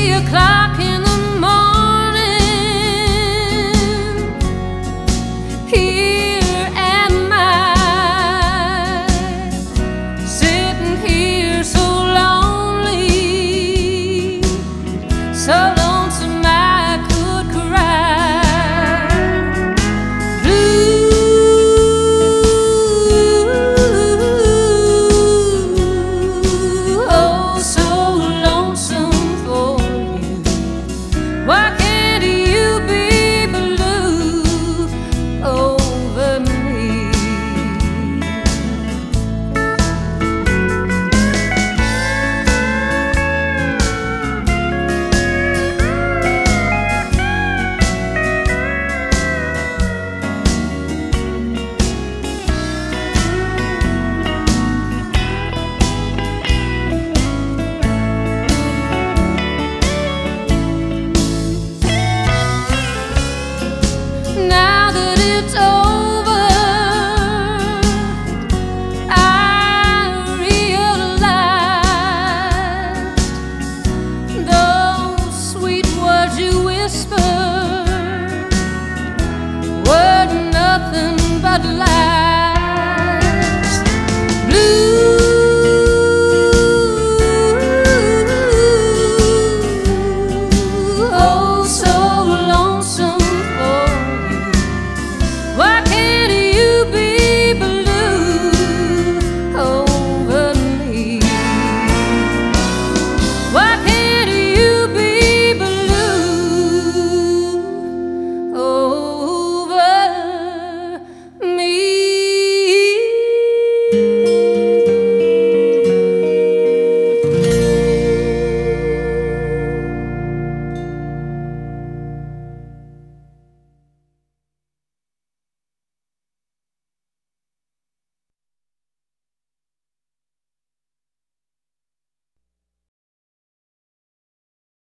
3 o'clock in the morning, here am I, sitting here so lonely, so lonesome I could cry. Blue, oh, so lonesome for you. Why can't you be blue over me? Now that it's over, I realized those sweet words you whispered were nothing but lies.